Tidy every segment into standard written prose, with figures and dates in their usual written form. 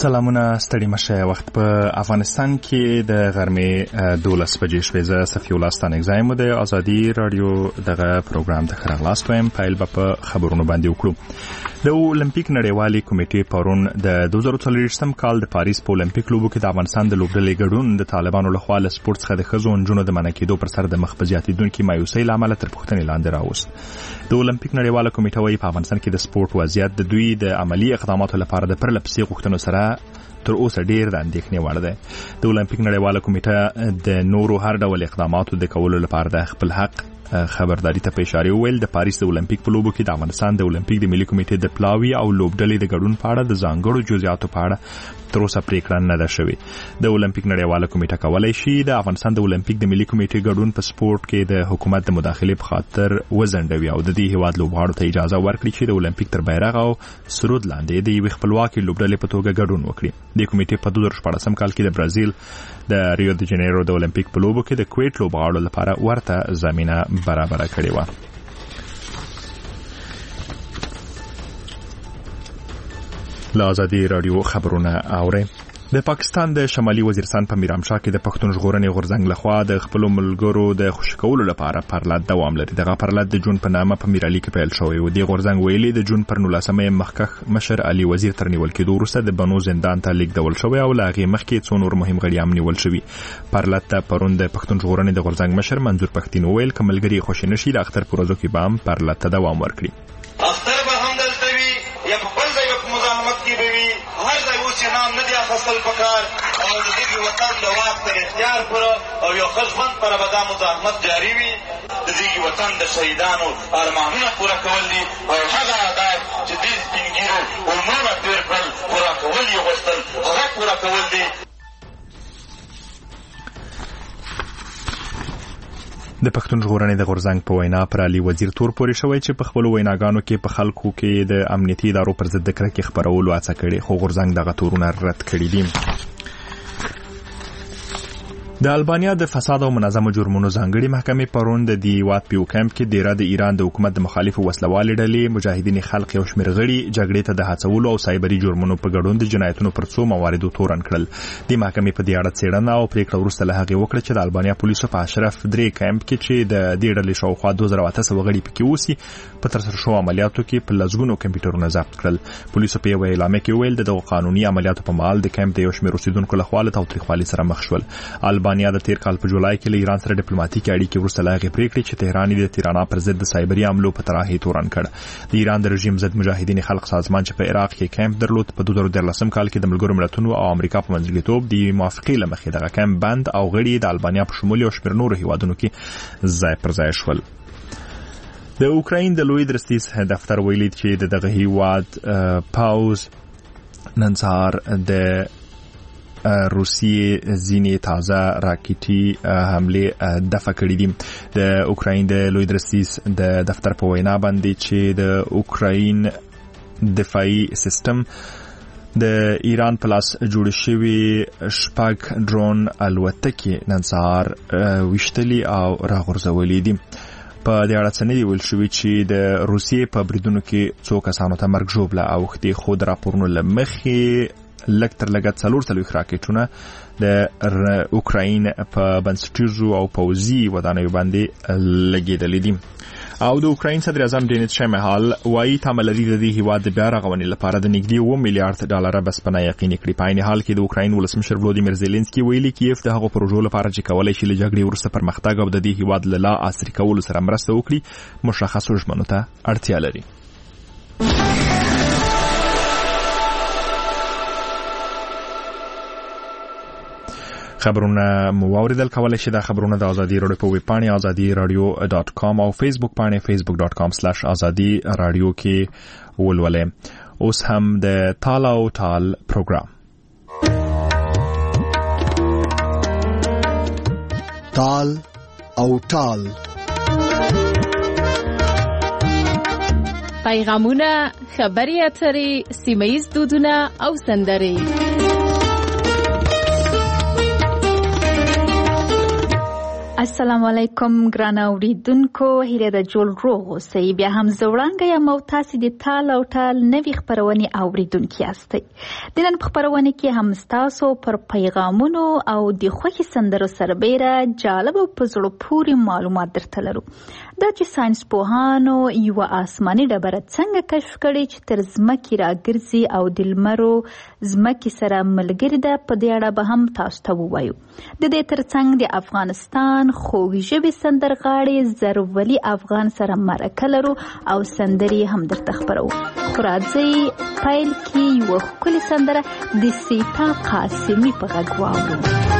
سلامونه ستړي مشه. وخت په افغانستان کې د غرمې 12 بجې شوې. زه صفي الله ستانګزایم د ازادي رادیو دغه پروګرام ته خراغلاس وایم. پایل په خبرونو باندې وکړو. د اولمپیک نړیوالې کمیټې پرون د 2024 کال د پاریس په اولمپیک لوبو کې د افغانستان د لوبډلې ګډون د طالبانو لخوا له سپورت څخه د ښځو نجونو د منع کېدو پر سر د مخ په زیاتېدونکې مایوسۍ له امله تر پوښتنې لاندې راوست. د اولمپیک نړیواله کمیټه وايي په افغانستان کې د سپورت وضعیت د دوی د عملی اقداماتو لپاره د پرله پسې غوښتنو سره تر اوسه ډیر د اندېښنې وړ دی. د اولمپیک نړیواله کمیټه د نورو هر ډول اقداماتو د کولو لپاره د خپل حق خبرداري ته په اشاره ویل. د پاریس د اولمپیک په لوبو کې د افغانستان د اولمپیک د ملي کمیټې د پلاوي او لوبډلې د ګډون په اړه د ځانګړو جزئیاتو په اړه تر اوسه پریکړه نه ده شوې. د اولمپیک نړیواله کمیټه کولای شي د افغانستان د اولمپیک د ملي کمیټې ګډون په سپورت کې د حکومت د مداخلې په خاطر وزندوي او د دې هیواد لوبغاړو ته اجازه ورکړي چې د اولمپیک تر بیرغ او سرود لاندې د یوې خپلواکې لوبډلې په توګه ګډون وکړي. د کمیټې په 2014 کال کې د برازیل د ریو د جنیرو د اولمپیک په لوبو کې د کویټ لوبغاړو لپاره ورته زمينه برابر کړې و. له ازادي رادیو خبرونه اورئ. د پاکستان د شمالي وزیرستان په میرامشاه کې د پښتون ژغورنې غورځنګ لخوا د خپل ملګرو د خوشکولو لپاره پرلط دوام لري. دغه پرلط د جون په نامه په میرالي کې پیل شوی و. د غورځنګ ویلي د جون پر 19 مخکښ مشر علي وزیر تر نیول کېدو وروسته د بنو زندان ته لیږدول شوی او له هغې مخکې څو نور مهم غړي هم نیول شوي. پرلط ته پرون د پښتون ژغورنې د غورځنګ مشر منظور پښتين وویل که ملګري خوشي نشي د اختر په ورځو کې به هم پرلط ته دوام ورکړي. فصل پکار او د دې وطن د واک تر اختیار پر او یو خدمت پر ابدا مزاحمت جاری وي. د دې وطن د شهیدانو ارمانونه پوره کول دي او هغه عادت چې دې سپینګیرو عمرونه تیر کړل پوره کول یې غوښتل هغه پوره کول دي. د پښتون ژغورنې د غورځنګ په وینا پر علي وزیر تور پورې شوی چې په خپل ویناګانو کې په خلکو کې د امنیتي ادارو پر ضد د کرکې خبرولو هڅه کړې خو غورځنګ دغه تورونه رد کړي دي. د البانیا د فساد او منظمو جرمونو ځانګړي محکمې پرون د دیوات پیو کمپ کې دیره د ایران د حکومت د مخالفو وسلوالې ډلې مجاهدین خلق او شمیر غړي جګړې ته د هڅولو او سایبري جرمونو په ګډون د جنایتونو پر څو مواردو تورن کړل. د محکمې په دې اړه څېړنه او پریکړه وروسته له هغې وکړه چې د البانیا پولیسو په اشرف درې کمپ کې چې د دې ډلې شاوخوا 2800 غړي پکې اوسي په ترسره شوو عملیاتو کې په لسګونو کمپیوټرونه ضبط کړل. پولیسو په یوه اعلامیه کې ویل دغه قانوني عملیاتو په مهال د کمپ د یو شمېر اوسیدونکو لخوا له تاوتریخوالي سره مخ شول. البانیا د تیر کال په جولای کې له ایران سره ډیپلوماټیکي اړیکې وروسته له هغې پریکړې چې تهران د تیرانا پر ضد د سایبري حملو په طرحې تورن کړ. د ایران د رژیم ضد مجاهدین خلق سازمان چې په عراق کې کمپ درلود په 2013 کال کې د ملګرو ملتونو او امریکا په منځګړیتوب د موافقې له مخې دغه کمپ بند او غړي د البانیا په شمول یو شمېر نورو هیوادونو کې ځای پر ځای شول. د اوکراین د لوی درستیز دفتر ویلي چې دغه هیواد پاوز نن سهار د روسیې ځینې تازه راکټي حمله دفع کړې دي. د اوکراین د لوی درستیز د دفتر په وینا باندې چې د اوکراین دفاعي سیستم د ایران پلاس جوړ شوی شپږ ډرون الوتکې نن سهار وشتلي او راغورځولې دي. په دې اړه څه نه دی ویل شوي چې د روسیې په بریدونو کې څو کسانو ته مرګ ژوبله اوښتې خو د راپورونو له مخې لږ تر لږه 4 راکټونه د اوکراین په بنسټیزو او پوځي ودانیو باندې لګېدلې دي. او د اوکراین صدر اعظم ډینیس شمهال وايي تمه لري د دې هیواد د بیا رغونې لپاره د نږدې 1 میلیارډ ډالر بسپنه یقیني کړي. په عین حال کې د اوکراین ولسمشر ولودیمیر زيلنسکي ویلي کیف د هغو پروژو لپاره چې کولای شي له جګړې وروسته پرمختګ او د دې هیواد له لا عصري کولو سره مرسته وکړي مشخصو ژمنو ته اړتیا لري. خبرونه مو اوریدل. کولای شئ دا خبرونه د ازادي رادیو په ویب پاڼه azadiradio.com او فیسبوک پاڼه facebook.com/azadi radio کې ولولئ. اوس هم د تال او ټال پروګرام. تال او ټال پیغامونه، خبري اترې، سیمه‌ییز دودونه او سندرې. السلام علیکم ګران اوریدونکو، هیله ده جوړ روغ اوسئ. بیا هم زه وړانګه یم او تاسې د تال او ټال نوې خپرونې اوریدونکي یاستئ. د نن په خپرونه کې هم ستاسو پر پیغامونو او د خوښې سندرو سربیره جالب او په زړه پورې معلومات درته لرو. دا چې ساینس پوهانو یوه آسماني ډبره څنګه کشف کړې چې تر ځمکې راګرځي او د لمرو ځمکې سره ملګرې ده، په دې اړه به هم تاسو ته ووایو. د دې ترڅنګ د افغانستان خوږ ژبې سندرغاړي زرولي افغان سره مرکه لرو او سندرې هم درته خپرو. خو راځئ پیل کې یوه ښکلې سندره د سیتا قاسمي په غږ واورو.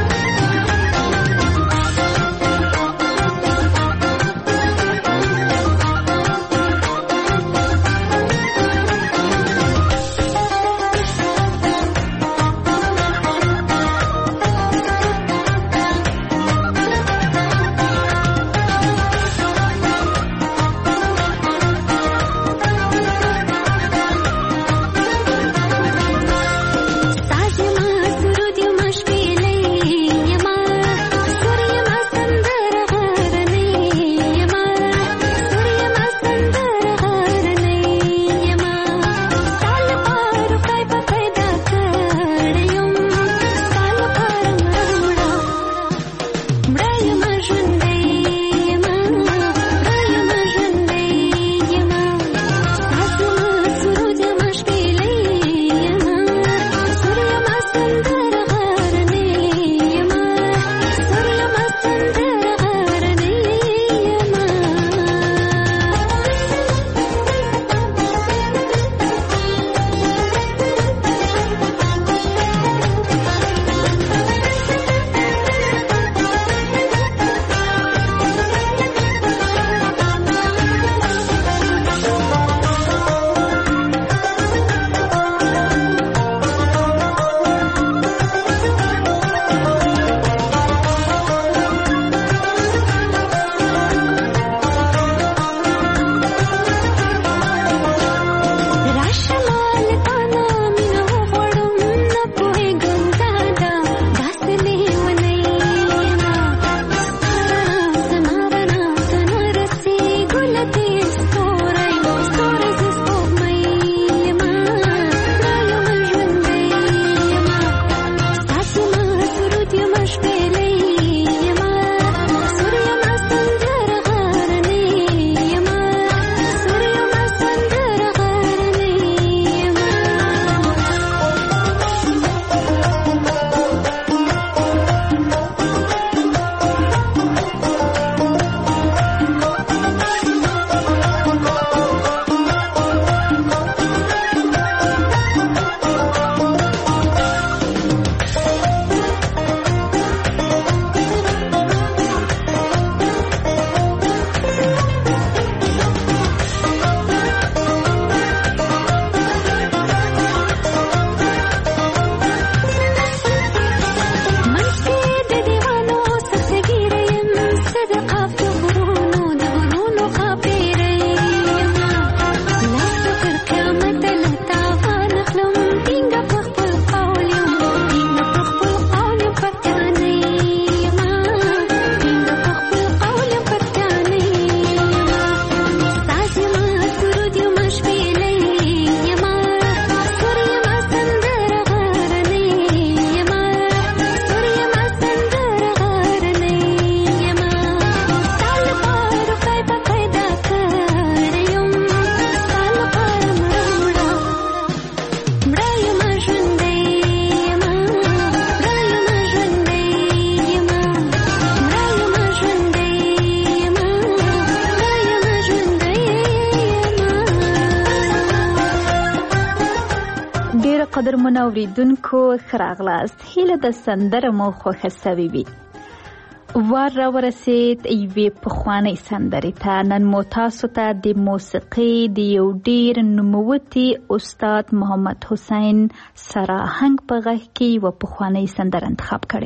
قدرمن اوریدونکو ښه راغلاست. هیله د سندره مو خوښه سوې وي. وار را ورسید یوې پخوانۍ سندرې ته. نن مو تاسو ته د موسیقۍ د یو ډېر نوموتی استاد محمد حسین سراهنګ په غږ کې یوه پخوانۍ سندره انتخاب کړې.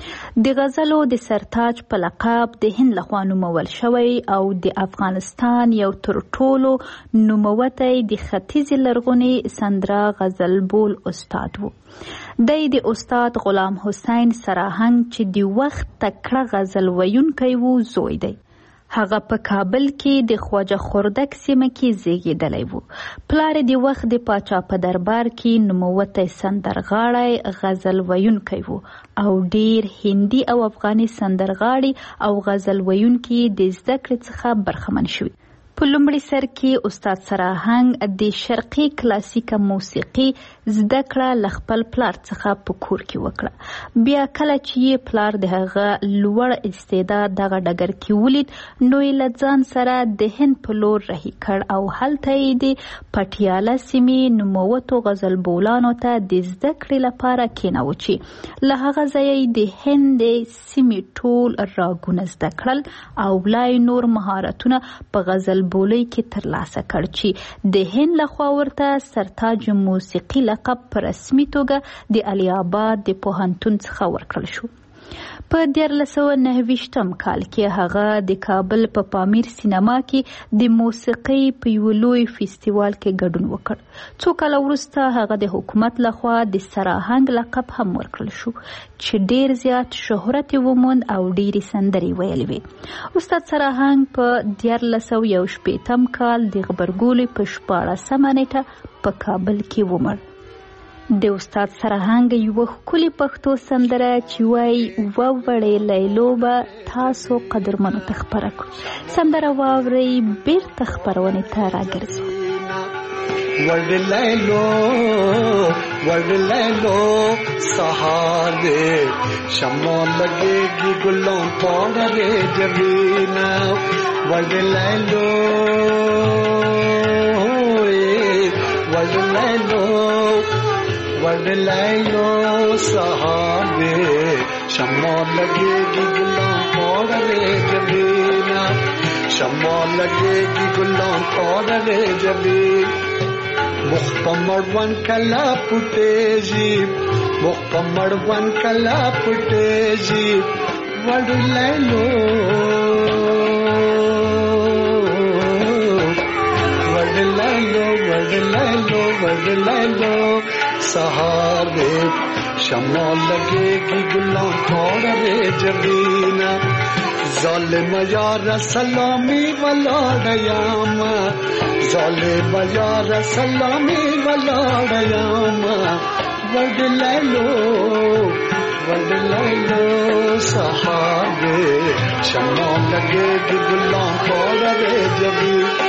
د غزلو د سرتاج په لقب د هند لخوا نومول شوی او د افغانستان یو تر ټولو نوموتی د ختیځې لرغونې سندره غزل بول استاد و. دی د استاد غلام حسین سراهنګ چې د وخت تکړه غزل ویونکی و زوی دی. هغه په کابل کې د خواجه خردک سیمه کې زیږیدلی و. پلار د وخت د پاچا په دربار کې نوموتی سندرغاړی غزل ویونکی و او ډیر هندي او افغاني سندرغاړي او غزل ویونکي د زده کړې څخه برخمن شوي. په لومړي سر کې استاد سراهنګ د شرقي کلاسیکه موسیقي زده کړه له خپل پلار څخه په کور کې وکړه. بیا کله چې پلار د هغه لوړ استعداد دغه ډګر کې ولید نو یې له ځان سره د هند په لور رهي کړ او هلته یې د پټیاله سیمې نوموتو غزل بولانو ته د زده کړې لپاره کېناوه چې له هغه ځایه د هند د سیمې ټول راګونه زده کړل او لا نور مهارتونه په غزل بولۍ کې ترلاسه کړ چې د هند لخوا ورته سرتاج موسیقي لقب په رسمي توګه د علي آباد د پوهنتون څخه ورکړل شو. په 1929 کال کې هغه د کابل په پامیر سینما کې د موسیقۍ په یو لوی فستیوال کې ګډون وکړ. څو کاله وروسته هغه د حکومت لخوا د سراهنګ لقب هم ورکړل شو چې ډیر زیات شهرت وموند او ډیری سندرې ویلې وې. استاد سراهنګ په 1918 کال د غبرګولي په 14 نیټه په کابل کې ومړ. د استاد سراهنګ یو ښکلي پښتو سندره چې وایي ووړې لیلو به تاسو قدرمنو ته خپره کړو. سندره واورئ بیرته خپرونې ته راګرځو. وړ لیلو سهار دے شمع لگے گی گلوں پاؤڈر جبینا وړ لیلو وړ لیلو سهار دے شمع لگے گی گلوں پاؤڈر جبینا شمع لگے گی گلوں پاؤڈر جبین مخمر ون کلا پٹیجی مخمر ون کلا پٹیجی وړ لیلو وړ لیلو وړ لیلو وړ لیلو سہار دے شمع لگے گی گلوں پاؤڈر جبینا ظالم یار سلامی ولاڑیام ظالم یار سلامی ولاڑیام وړ لیلو سہار دے شمع لگے گی گلوں پاؤڈر جبینا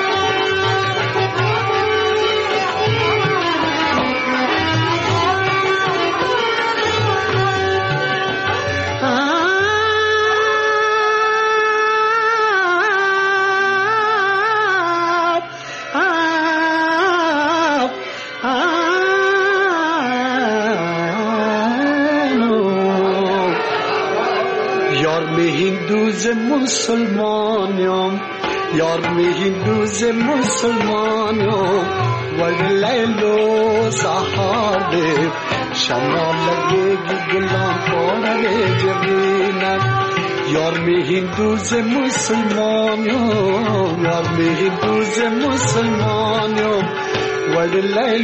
مسلمانوں یار میں ہندوز مسلمانوں وړ لیلو سہار دے شمع لگے گی گلوں پاؤڈر جبینا یار میں ہندوز مسلمانوں یار میں ہندوز مسلمانوں وړ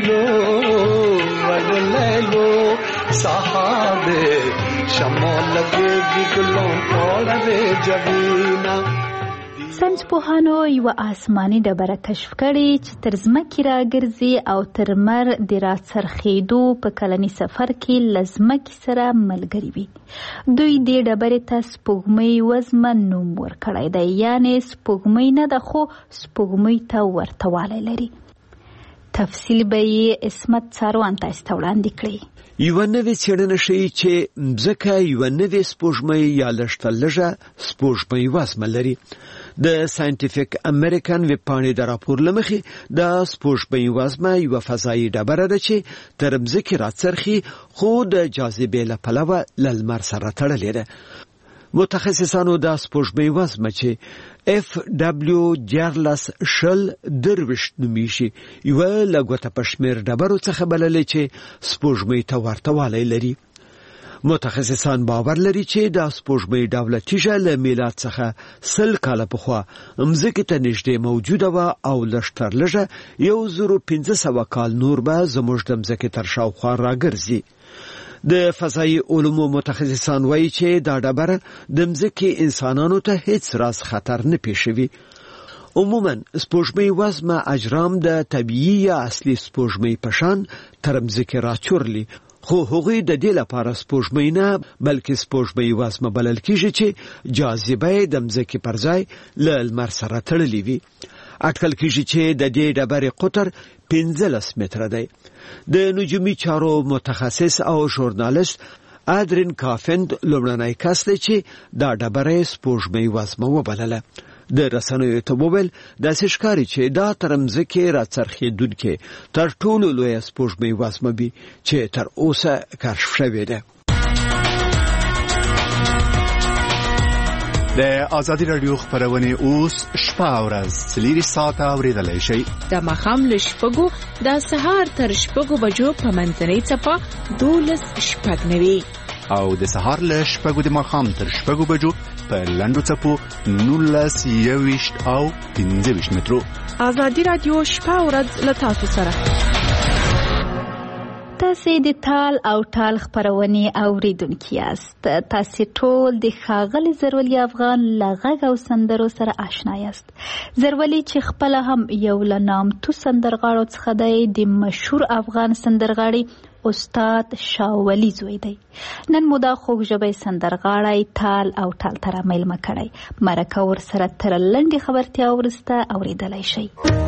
لیلو سہار دے شمع لگے گی گلوں پاؤڈر جبینا. ساینسپوهانو یوه آسماني ډبره کشف کړې چې تر ځمکې راګرځي او تر لمر د راڅرخېدو په کلني سفر کې له ځمکې سره ملګري وي. دوی دې ډبرې ته سپوږمۍ وزمه نوم ورکړی دی، یعنې سپوږمۍ نه ده خو سپوږمۍ ته ورته والی لري. تفصیل به یې عصمت څاروان تاسو ته وړاندې کړي. یوه نوې څېړنه ښیي چې مځکه یوه نوې سپوږمۍ یا لږ تر لږه سپوږمۍ وزمه لري. د ساینټیفیک امریکن ویبپاڼې د راپور له مخې د سپوږمۍ وزمه یوه فضایي ډبره ده چې تر مځکې راڅرخي خو د جاذبې له پلوه له لمر سره تړلې ده. متخصصانو د سپوږمۍ وزمه چې FW14 نومیږي یوه له ګوته په شمېر ډبرو څخه بللې چې سپوږمۍ ته ورته والی لري. متخصصان باور لري چې د سپوږمۍ ډوله تیږه له میلاد څخه 100 کاله پخوا مځکې ته نږدې موجوده وه او لږ تر لږه 1500 کال نور به زموږ د مځکې تر شاوخوا راګرځي. د فضایي علومو متخصصان وایي چې دا ډبره د مځکې انسانانو ته هیڅ راز خطر نه پیښوي. عموما سپوږمۍ وزمه اجرام د طبیعي یا اصلي سپوږمۍ په شان تر مځکې راچورلي، خو هغوی د دې لپاره سپوږمۍ نه بلکې سپوږمۍ وزمه بلل کیږي چې جاذبه د مځکې پر ځای له لمر سره تړلې وي. اټکل کیږي چې د دې ډبرې قطر 15 متره دی. د نجومي چارو متخصص او ژورنالیست ادرین کافند لومړنی کس دی چې دا ډبره سپوږمۍ وزمه وبلله. د رسنیو ته وویل داسې ښکاري چې دا تر مځکې راڅرخېدونکې تر ټولو لویه سپوږمۍ وزمه وي چې تر اوسه کشف شوې ده. د آزادي رادیو خبرونه اوس شپه او ورځ 4 ساعته اوریدلای شئ. د ماښام له 6 د سهار تر 6 بجو په منځنۍ څپه 12:09 او د سهار له 6 د ماښام تر 6 بجو په لنډو څپو 19:21 او 15 مترو. آزادي رادیو شپه او ورځ له تاسو سره. تاسو د تال او ټال خبرونه اوریدونکي یاست. تاسو ټول د ښاغلي زرولي افغان لغږ او سندرو سره آشنا یاست. زرولي چې خپل هم یو له نامتو سندرغاړو څخه دی، د مشهور افغان سندرغاړي استاد شاولی زوی دی. نن مو دا خوږ ژبی سندرغاړی تال او ټال ته میلمه کړی. مرکه ورسره تر لنډې خبرتیا وروسته اوریدلی شئ.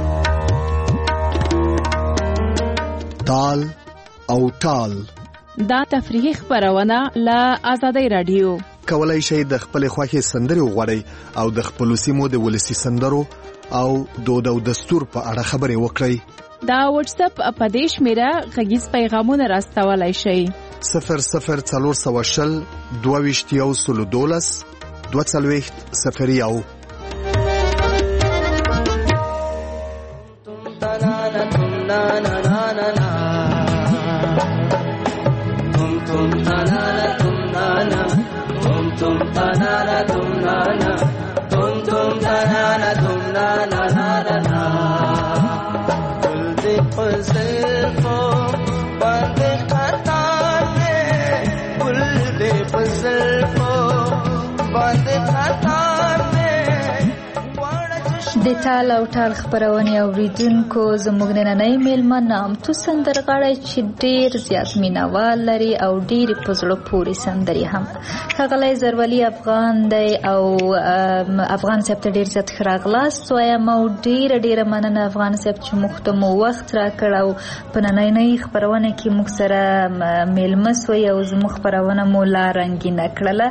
تال او ټال دا تفریحي خبرونه له آزادۍ رادیو. کولای شئ د خپل خوښې سندرې وغواړئ او د خپل سیمو د ولسی سندرو او دود او دستور په اړه خبرې وکړئ. دا واتس اپ په دې شمیره غږیز پیغامونه راستولای شئ. 00420 22 22 د تال او ټال خبرونه اوریدونکو زموږ نننۍ میلمه نامتو سندرغاړی چې ډیر زیات مینوال لري او ډیر په زړه پورې سندرې هم. ښاغلی زرولي افغان دی او افغان صاحب ته ډیر زیات ښه راغلاست وایم او ډیره مننه افغان صاحب چې موږ ته مو وخت راکړ او په نننۍ خبرونه کې موږ سره میلمه سوی او زموږ خبرونه مو لا رنګینه کړله.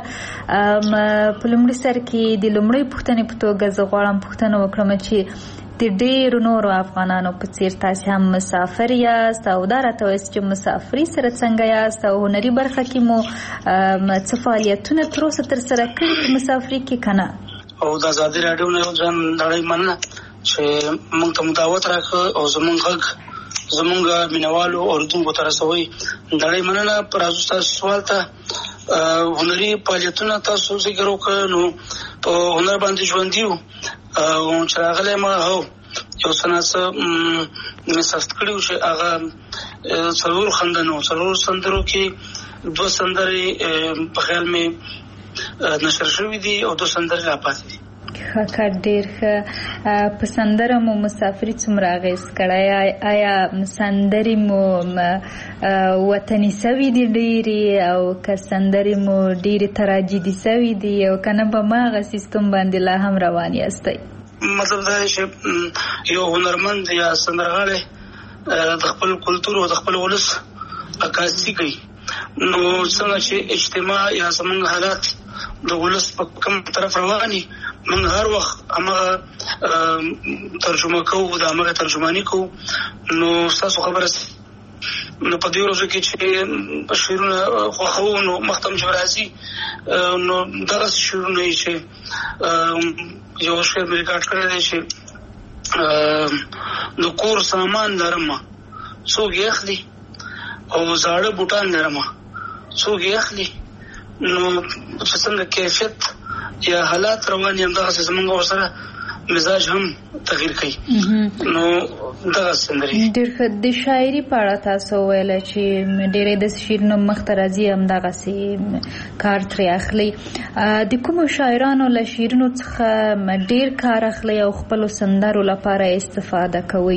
په لومړي سر کې د لومړۍ پوښتنې په توګه زه غواړم پوښتنه وکړم چې د ډیرو نورو افغانانو په څیر تاسو هم مسافر یاست او دا راته وایست چې مسافري سره څنګه یاست او هنري برخه کې مو څه فعالیتونه تر اوسه ترسره کړي په مسافري کې که نه؟ او د ازادي راډیو نه ځان نړۍ مننه چې موږ ته دعوت راکړ او زموږ غږ زموږ مینوالو اوریدونکو ته رسوي. نړۍ مننه. پر تاسو سوال ته هنري فعالیتونه تاسو ذکر وکړ نو په هنر باندې ژوند یو او چې راغلی ما هو یو سناسه مسافت کړیو چې هغه څلور خندنو څلور سندرو کې 2 سندرې په خیال مې نشر شوي دي او 2 سندرې لا پاتې دي. ښه ډېر ښه. په سندره مو مسافري څومره اغېز کړی؟ آیا سندرې مو وطني سوي دي ډېرې او که سندرې مو ډېرې تراجیدي سوي دي او که نه په هماغه سیستم باندې لا هم روان یاستئ؟ مطلب دا دی چې یو هنرمند یا سندرغاړی د خپل کلتور او د خپل ولس عکاسي کوي نو څنګه چې اجتماع یا زموږ حالات د ولس په کوم طرف رواني موږ هر وخت هماغه ترجمه کوو د هماغه ترجماني کوو. نو ستاسو خبره نو په دې ورځو کې چې شعرونه خوښوو نو مختم چې راځي نو دغه شعرونه چې یو شعر مې ریکارډ کړی دی چې د کور سامان لرم څوک یې اخلي او زاړه بوټان لرم څوک یې اخلي نو چې څنګه کیفیت یا حالات روان یم دغه زمونږ سره مزاج هم تغییر کوي. نو دغه سندري ډېر د شاعري په اړه تاسو ویل چې ډېرې د شعرونو مخته راځي هم دغه سي کار ترې اخلي. د کومو شاعرانو له شعرونو څخه ډېر کار اخلي او خپل سندرو لپاره استفاده کوي؟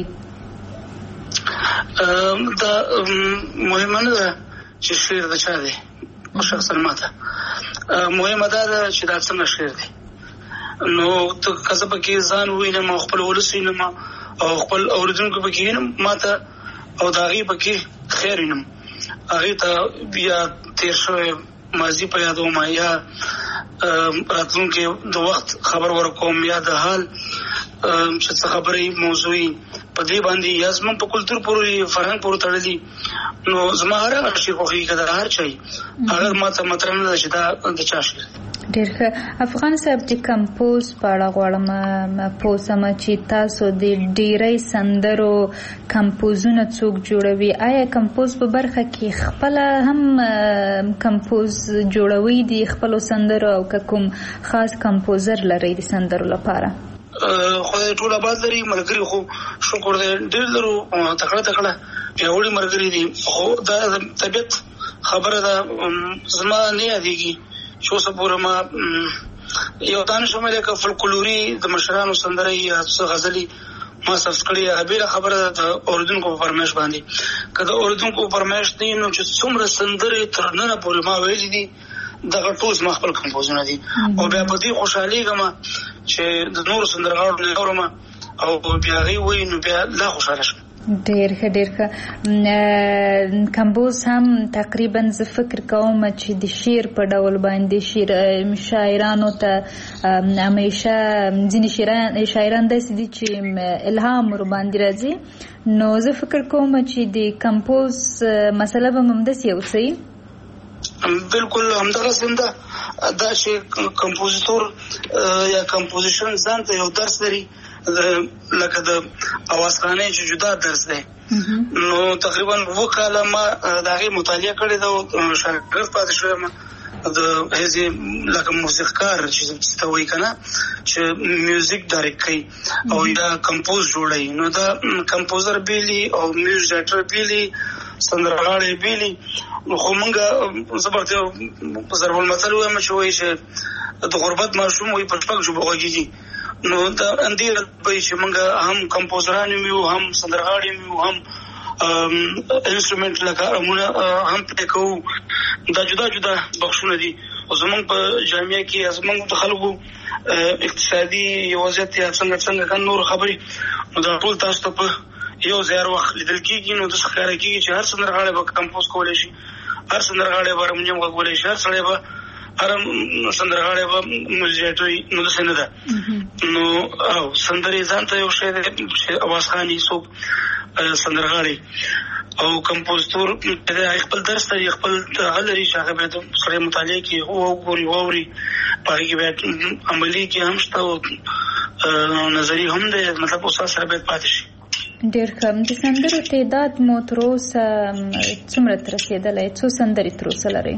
دا مهمه نه ده چې شعر د چا دی او شخصا ماته مهمه ده چې دا څنګه شعر دی. نو ته کزه پکې ځان وینم او خپل ولس وینم او خپل اوریدونکو پکې وینم ماته او دا غي پکې خیر وینم هغه ته بیا تیر شوی ماضي په یادوم یا راتلونکي د وخت خبر ورکوم یا د حال چې څه خبرې موضوعي په دې باندې یا زموږ په کلتور پورې فرهنګ پورې تړلي. نو زما هر شي خوښي کده هر چي اگر ماته مطلب نه چې دا د چا شي. ډېر ښه. افغان صاحب د کمپوز په اړه غواړم پوسم چې تاسو د ډېرې سندرو کمپوزونه څوک جوړوي؟ آیا کمپوز په برخه کې خپل هم کمپوز جوړوي د خپل سندرو او کوم خاص کمپوزر لري د سندرو لپاره؟ خدای ټول آباد لري ملګری خو شکر دې ډېر لرو تکړه پیاوړي ملګری دي خو دا طبيعت خبره ده زما نه یادېږي شو سپوره ما یو دانش مې لکه فولکلوري د مشرانو سندره یا غزلي ما سبسکړی هغه خبره د اوریدونکو په فرمایش باندې کله اوریدونکو په فرمایش دي نو چې څومره سندره تر نن پورې ما ویلې دي دغه ټول ما خپل کمپوزونه دي او بیا په دې خوشحالي کوم چې د نور سندرغاړو نه اورم او بیا غي وای نو بیا لا خوشاله شم. ډېر ښه. کمپوز هم تقریبا زه فکر کوم چې د شعر په ډول باندې شاعرانو ته همیشه ځینې شاعران داسې دي چې الهام ور باندې راځي. نو زه فکر کوم چې د کمپوز مسله به همداسې اوسي. بالکل همدغه سنده دا چې کمپوزیتور یا کمپوزیشن ځان ته یو درس لري لکه د اوازخانه چې جدا درس دی. نو تقریبا وکاله ما دغه مطالعه کړې ده او شاګرد پاتې شوم د هزي لکه موسیقار چې ته وایي کنه چې میوزیک ډایرکټ کوي او یا کمپوز جوړوي. نو دا کمپوزر بیلی او میوزیک ډایرکټر بیلی سندرغاړي بیلی. نو خو مونږه زبرته ضرب المثل وایم چې وایي چې د غربت ماشوم وي په شپږ ژبو غږیږي. نو دا اندیر به چې مونږه هم کمپوزران یو هم سندرغاړي یو هم انسټرومنټ لکه موږ هم پلی کوو. دا جدا جدا بخښونه دي او زمونږ په جامعه کې زمونږ د خلکو اقتصادي وضعیت یا څنګه کان نور خبري نو دا ټول تاسو ته په یو ځای وخت لیدل کېږي. نو د ښکارا کېږي چې هر سندرغاړي به کمپوز کولای شي هر سندرغاړي به هارمونیم غوړی شي هر سړی به هر سندرغاړي به موزیکوي. نو د سند ده نو او سندري ځان ته یو شی د اوازخاني سو سندرغاړي او کمپوزیتور د خپل درس ته خپل غلري شاغه به د سره مطالعه کې هو ووري پاره کې به عملی کې هم شته او نظری هم ده مطلب اوس سره به پاتې شي. ډېر ښه. د سندرو تعداد مو تر اوسه څومره تر رسېدلی؟ څو سندرې تر اوسه لرئ؟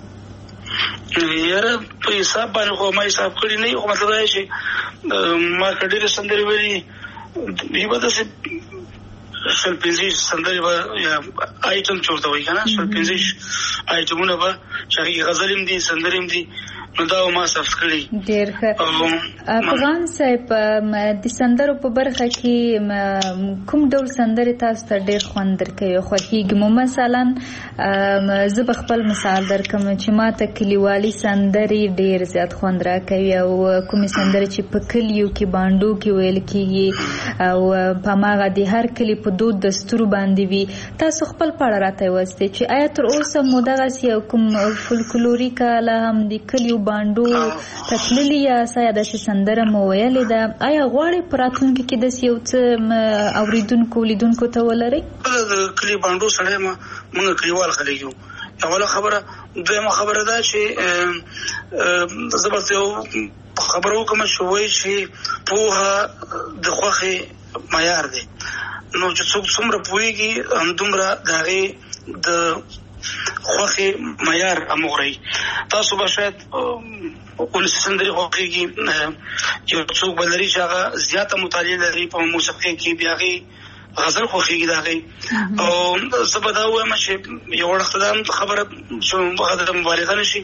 یاره په حساب باندې خو ما حساب کړی نه خو مطلب دا چې ما ډېرې سندرې ویلي دي به داسې شل پنځه سندرې به یا آیټم چې ورته وایي که نه شل پنځه آیټمونه به چې هغې غزل هم دي سندرې هم دي نو دا ما ثبت کړي. ډېر ښه. افغان صاحب د سندرو په برخه کې کوم ډول سندرې تاسو ته ډېر خوند درکوي او خوښېږي؟ مو مثلا زه به خپل مثال درکړم چې ما ته کلیوالي سندرې ډېر زیات خوند راکوي او کومې سندرې چې په کلیو کې بانډو کې ویل کېږي او په هماغه د هر کلي په دود دستور باندې وي. تاسو خپل په اړه راته ووایئ چې آیا تر اوسه مو دغسې یو کوم فولکلوریک آله هم د کلیو بانډو تتللي یا سایه داسې سندره مو ویلې ده؟ آیا غواړئ په راتلونکي کې داسې یو څه اوریدونکو لیدونکو ته ولرئ؟ د کلي بانډو سړی موږ کلیوال خلک یو. اوله خبره. دویمه خبره ده چې زه به یو خبره وکړم چې وایي چې پوهه د خوښې معیار دی. نو چې څوک څومره پوهېږي همدومره د هغې د خوخي معیار اموري تاسو به شاید ولسی سندري خوخيږي یو څوک بلري چې هغه زیاته مطالعه لري په موسیقي کې بیا غزل خوخيږي داغي او زبدا وایم چې یو وخت دا خبره چې هغه مبالغه نشي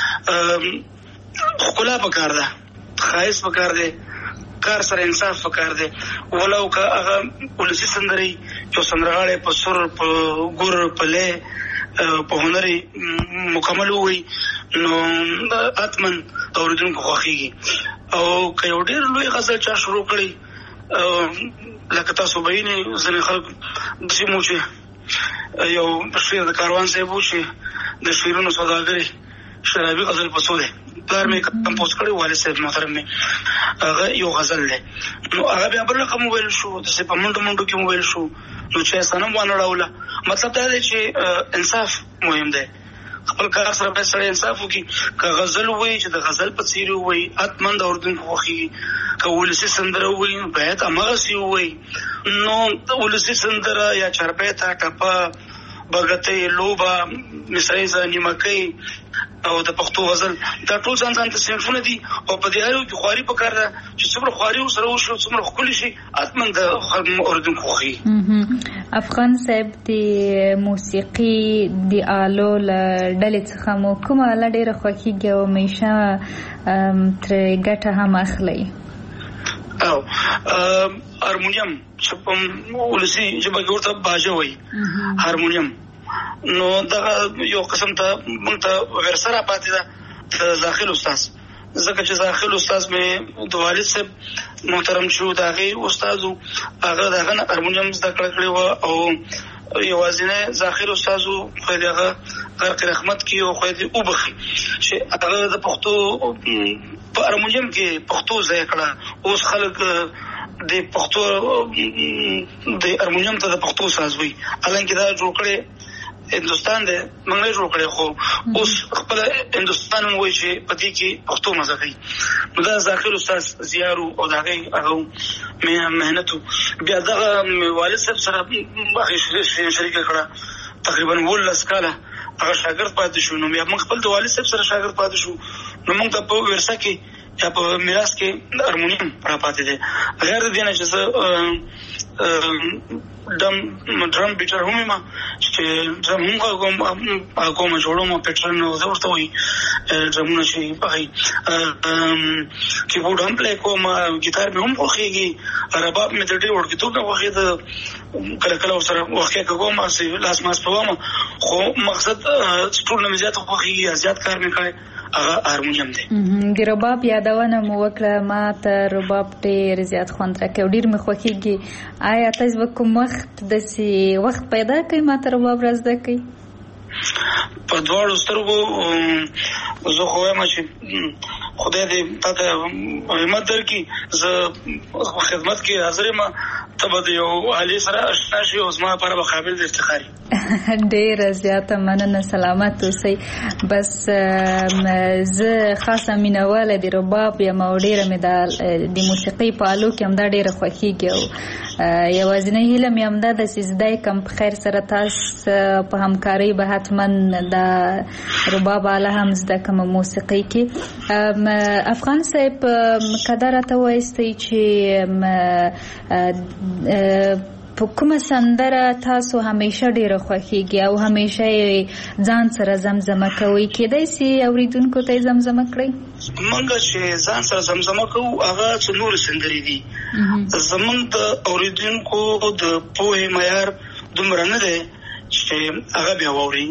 خلا پکار ده خایس پکار ده کار سره انصاف پکار ده ولو که هغه ولسی سندري چې سندرغاړي په سر په ګور په له په هنري مکمل وي نو اتمن اوریدونکو خوخيږي او که یو ډېر لوی غزل چا شروع کړي لکه تاسو بینه ځنې خلک د سیمو چې یو شعر د کاروان صاحب و چې د شعرونو سوداګري شرابي غزل پسو ده پلار مې کمپوز کړی والد صاحب محترم مې هغه یو غزل ده نو هغه بیا بل رقم موبایل شو د په منډو کې موبایل شو نو چې سنم وانه راوله مطلب دا دی چې انصاف مهم دی خپل کار سره به سره انصاف وکړي که غزل وایي چې د غزل په څیر وایي اتمن د اردن خوخي که ولسی سندره وایي باید هغه سی وایي نو ولسی سندره یا چرپیتا ټپه بغته لوبا مصریزه نیمکۍ او د پښتو غزل دا ټول ځان ته صنفونه دي او په دې اړه کې خواري پکار ده چې څومره خواري سره وشو څومره خپل شي اتمن د اردن خوخي افغان صاحب د موسیقي د آلو ډلې څخه مو کومه آله ډېره خوښیږي او همیشه ترې ګټه هم اخلئ او هارمونیم چې په ولسی ژبه کې ورته باجه وایي هارمونیم نو دا یو قسم ته موږ ته ورسره پاتې ده د داخل استاد ځکه چې داخل استاد مې د والد صاحب محترم شو داغه استادو هغه دغه هارمونیم زده کړی و او یوازینه داخل استادو خو دغه غرق رحمت کې او خو دې وبخي چې هغه د پښتو په هارمونیم کې پښتو ځای کړه اوس خلک د پښتو د هارمونیم ته د پښتو ساز وي الانکه دا جوړ کړي هندستان دې موږ نه جوړ کړی خو اوس خپل هندستان وایي چې پدې کې پښتو مزه کوي نو دا ذاکر استاد زیارو او دا هغه مهنتو بیا دا والد صاحب سره شریک کړه تقریبا ولس کاله هغه شاګرد پاتې شو نو موږ خپل د والد صاحب سره شاګرد پاتې شو نو موږ ته په ورثه کې یا په میراث کې هارمونیم را پاتې دي غیر دې نه چې ډرم بیټر هم ما چې ډرم هم کوم جوړوم پیټرن او ورته وي ډرمونه شي په کیبورډ هم پلی کوم ګیتار مې هم خوښيږي رباب مې ډېر ورته ټول خوښي د کله کله سره وخت کوم لاس ماس پوم خو مقصد ټول نه زیات خوښيږي زیات کار مې کوي هغه هارمونیم دی د رباب یادونه مو وکړه ما ته رباب ډېر زیات خوند راکوي ډېر مې خوښیږي آیا تاسو به کوم وخت داسې وخت پیدا کړئ ما ته رباب را زده کړئ په دواړو سترګو زه خو وایم چې خدای دې تاته همت درکړي زه خدمت کې حاضر یم ته به د یو علي سره اشنا شي او زما لپاره به قابل د افتخاري ډېره زیاته مننه سلامت اوسئ بس زه خاصه مینهواله د رباب یم او ډېره مې د موسیقۍ په آلو کې همدا ډېره خوښیږي او یوازینۍ هیله مې همدا ده چې زده یې کړم په خیر سره تاسو په همکارۍ به حتما د رباب آله هم زده کړم موسیقۍ کې افغان صاحب که دا راته وایستئ چې په کومه سندره تاسو همیشه ډیره خوښیږي او همیشه ځان سره زمزمه کوئ کېدای شي اوریدونکو ته زمزمه کړئ موږ چې ځان سره زمزمه کوو هغه څو نور سندرې دي زمونږ د اوریدونکو د پوهې معیار دومره نه دی چې هغه بیا واوري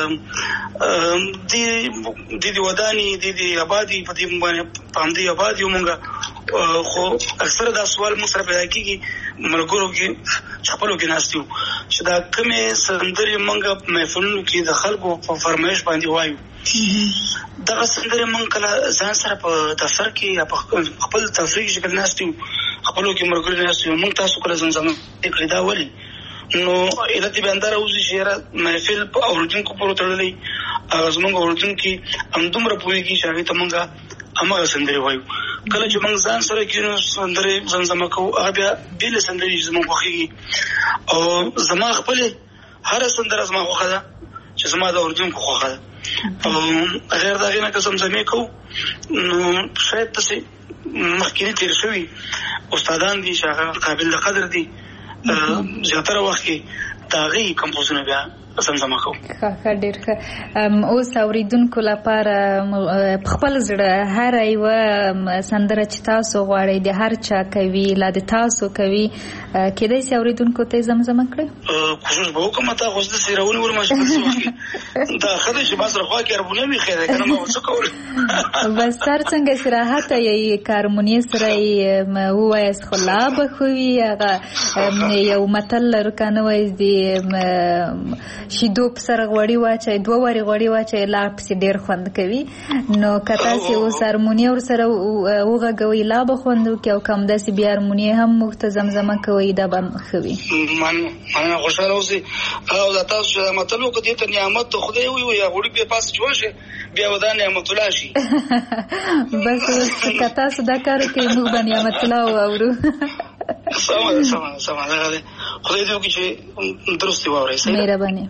د وداني د آبادی په دې باندې پامدي آبادی ومنګه خو اکثر دا سوال مو سره پیدا کیږي ملګرو کې خپلو کې ناستیو چې دا کومه سندرې منګه محفلونو کې د خلکو په فرمایش باندې وایو دا سندرې منګه کله ځان سره په دفتر کې یا په خپل تفریح شکل ناستیو خپلو کې ملګرو ناستیو موږ تاسو کله زمزمه کړی دا ولي نو علت بیاندار اوسې چې محفل په اوریدونکو پورې تړلې زموږ اوریدونکو هم دومره پوهیږي چې هغه ته موږ امغه سندري وایو کله چې موږ ځان سره کینو سندري زمزمه کوو هغه بیا بیل سندري زموږ خوښي او زما خپل هر سندره زما خوښه ده چې چې زما د اردوونکو خوښه ده. غیر د هغې نه که زمزمې کوو نو شاید داسې مخکیني تېر شوي استادان دي چې هغه قابل د قدر دي، زیاتره وخت کې د هغې کمپوزونه بیا زمزمه کوو. ښه ډېر ښه. اوس اورېدونکو لپاره په خپل زړه هره یوه سندره چې تاسو غواړئ د هر چا کوي لا د تاسو کوي کېدای شي اورېدونکو ته یې زمزمه کړئ؟ کوشش به وکړم. تا خو زه داسې راونیولم چې په څه وخت کې دا ښه دی چې ما سره خوا کې هارمونیم ایښی دی، که نه ما به څه کول. بس سر څنګه چې راحته یې که هارموني سره یې ووایاست خو لا به ښه وي. هغه یو متل لرو که نه وایي د شیدو په سر غوړي واچوئ 2 وارې غوړي واچوئ لا پسې ډېر خوند کوي. نو که تاسې اوس هارموني ورسره وغږوئ لا به خوند وکړي، او که همداسې بیا هارموني هم موږ ته زمزمه کوئ دا به ښه وي. مننه، خوشحاله اوسئ. او دا تاسو چې دا متل وکړو دې ته نعمت د خدای ووایو یا غوړي بیا پاسه چې ورشي بیا به دا نعمت الله شي. بس اوس که تاسو دا کار وکړئ موږ به نعمت الله واورو. سمه دغه دی. خدای دې وکړي چې درست واورئ. مهرباني.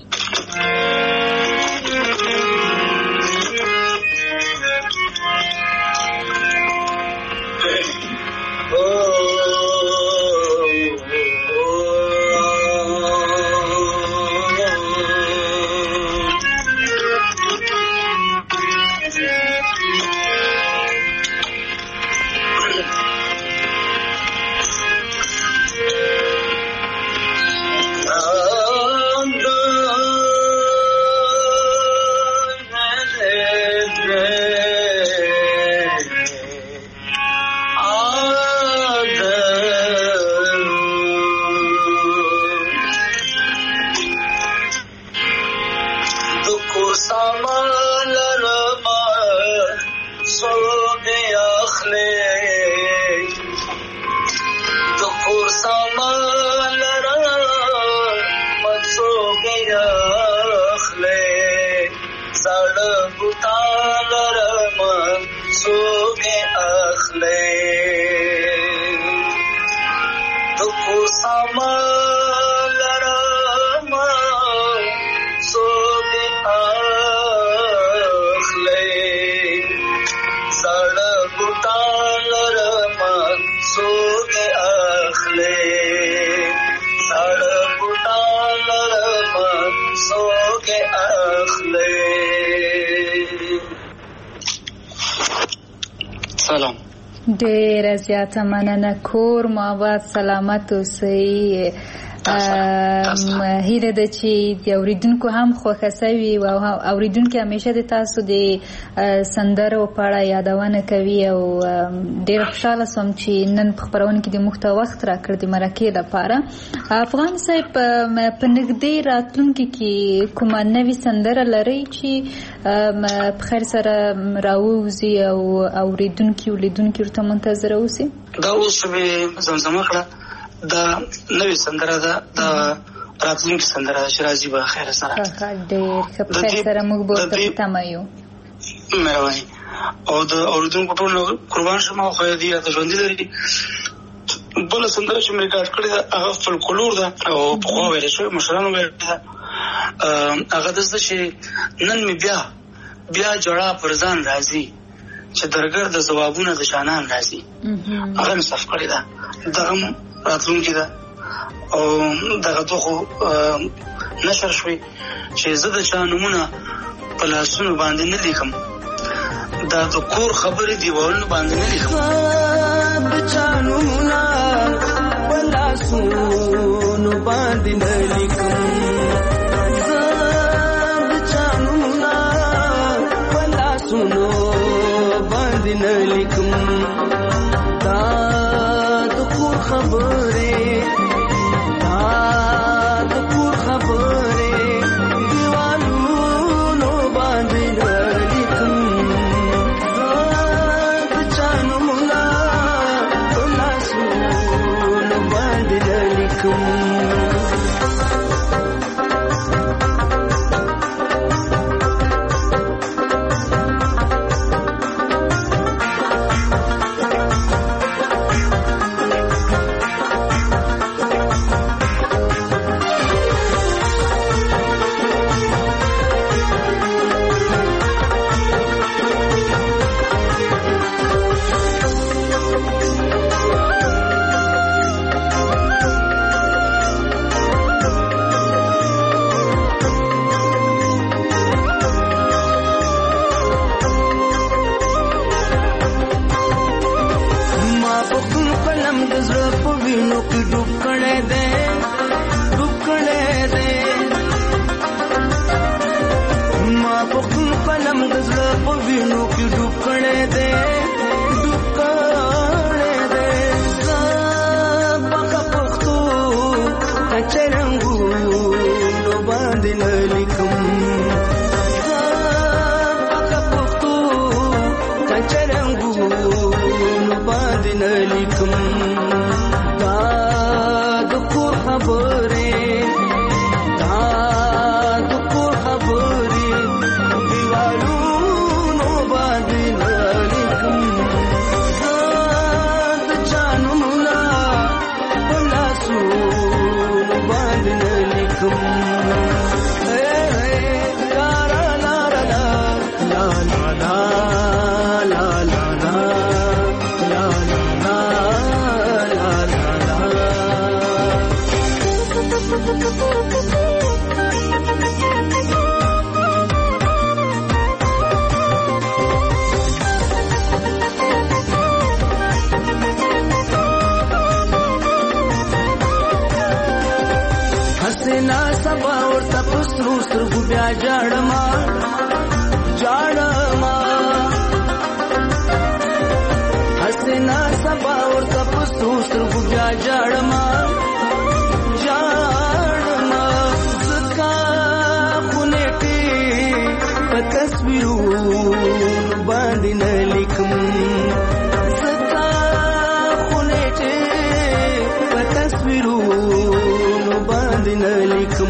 ډېره زیاته مننه. کور مو آباد، سلامت اوسئ. هیله ده چې د اوریدونکو هم خوښه سوي او اوریدونکي همیشه د تاسو د سندرو په اړه یادونه کوي. او ډېره خوشحاله سوم چې نن په خپرونه کې د موږ ته وخت راکړ د مرکې لپاره. افغان صاحب په نږدې راتلونکي کې کومه نوې سندره لرئ چې په خیر سره راووځي او اوریدونکي او لیدونکي ورته منتظره اوسي؟ دا اوس مې زمزمه کړه، دا نوې سندره ده، دا راتلونکې سندره ده چې راځي به خیر سره. ډېر ښه، په خیر سره موږ به ورته په تمه یو. مهرباني. او د اورېدونکو ټول قربان شم او خدای دې راته ژوندي لري. بله سندره چې مې ریکارډ کړې ده هغه فولکلور ده او پخوا ویلې شوې، مشرانو ویلې ده. هغه داسې چې نن مې بیا جړا پر ځان راځي چې درګر د ځوابونه د جانان راځي. هغه مې صف کړې ده، دغه راتلونکې ده. او دغه دوه خو نشر شوي چې زه د چا نومونه په لاسونو باندې نه لیکم، دا د کور خبرې دیوالونو باندې نه لیکم. د چا نومونه په لاسونو باندې نه لیکم، زه د چا نومونه په لاسونو باندې نه لیکم. دا د کور خبرې قلم د زړه په وینو کې ډوب کړی دی ما پښتون قلم د زړه په وینو کې ډوب کړی دی پخه پښتو کچه رنګونو باندې نه لیکم پخه پښتو کچه رنګونو باندې نه لیکم دا د کور خبرې بیا جاړما حسنا سبا ورته پستو سترګو بیا جاړما زکا خونېټې په تصویرونو باندې نه لیکم زکا خونېټې په تصویرونو باندې نه لیکم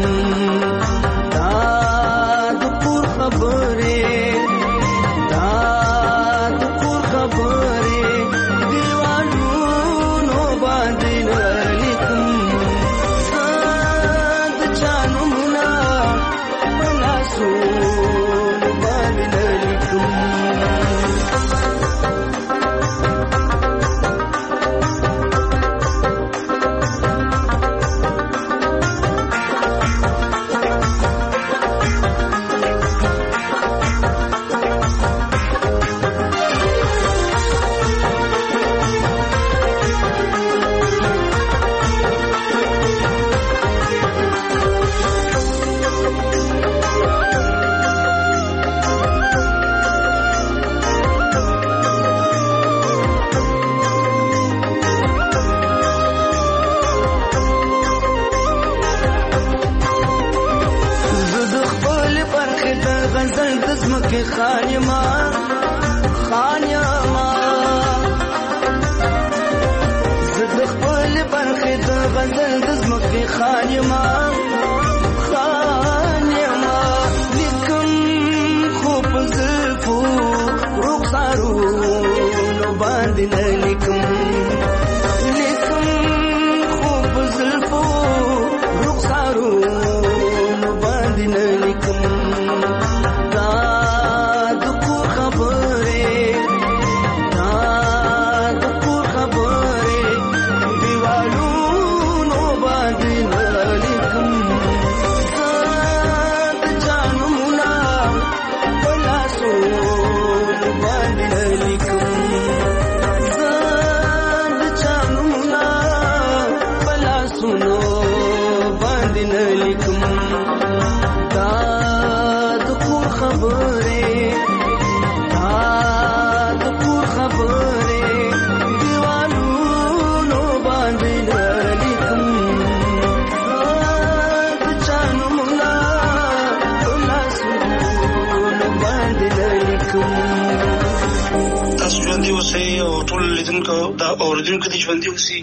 اوریدونکو دي ژوندۍ اوسي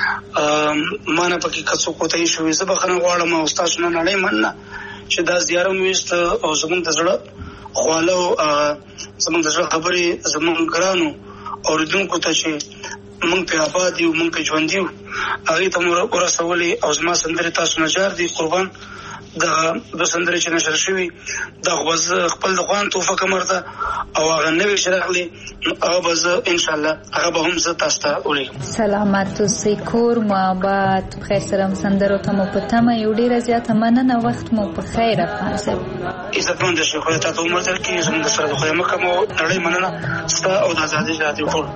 ما نه پکې کڅو کوتای شوې زه بخښنه غواړم او تاسو نه نړۍ مننه چې دا زیاره مو وست او زموږ د زړه خواله زموږ د زړه خبرې زموږ ګرانو اوریدونکو ته چې موږ په آباد یو موږ په ژوند یو هغه ته مو ورسولې او زما سندرې تاسو نه جار دي قربان د سندرې چې نشر شوي دا خپل د خوان توفه کمرته او هغه نوې چې راغلي هغه به زه انشاءالله هغه به هم زه تاسو ته ولیږم. سلامت اوسئ، کور مو آباد، په خیر سره سندرو ته مو په تمه یو ډېره زیاته مننه. وخت مو په خیر افغان صاحب. عزتمند شي، خدای ته عمر درکړي، زموږ سره د خدای مکه مو نړۍ مننه ستا او د ازادۍ رادیو ټول.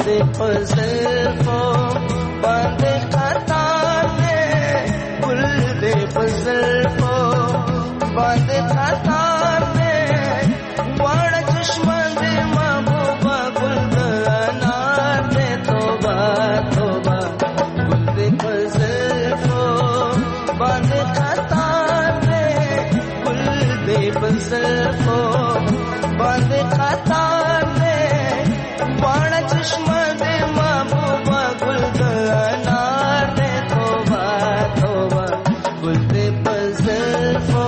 باندې قطار دې ګل دې پزلفو باندې قطار دې وړ چشمه دې محبوبا ګل د انار دې توبه توبه ګل دې پزلفو باندې قطار دې ګل دې پزلفو باندې قطار دې وړ چشمه دې محبوبا ګل د انار دې توبه توبه ګل دې پزلفو.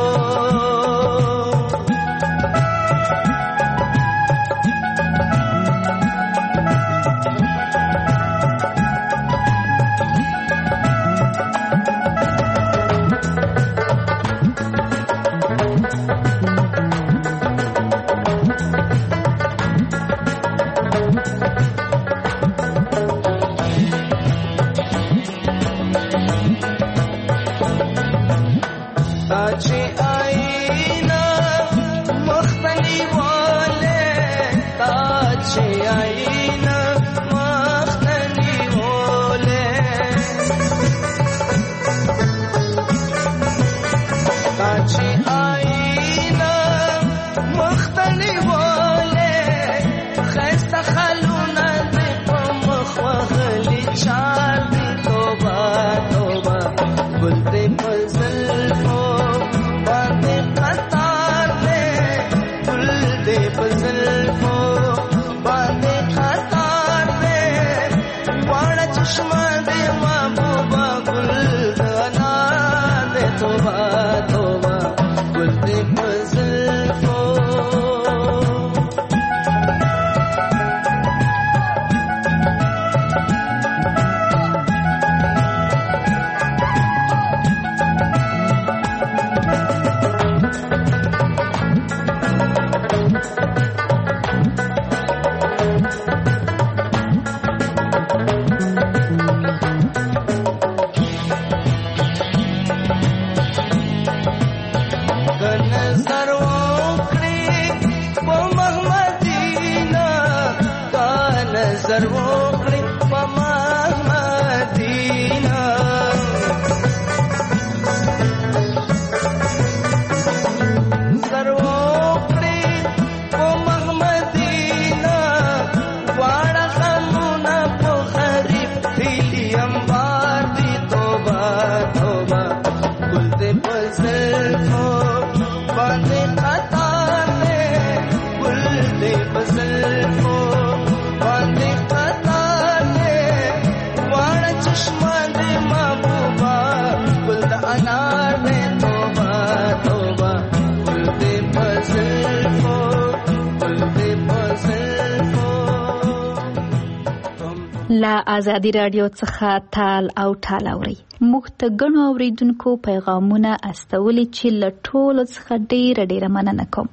لا ازادي رادیو څخه تال او ټال اوري. موږ ته ګڼو اوریدونکو پیغامونه استولي چې له ټولو څخه ډیره مننه کوم.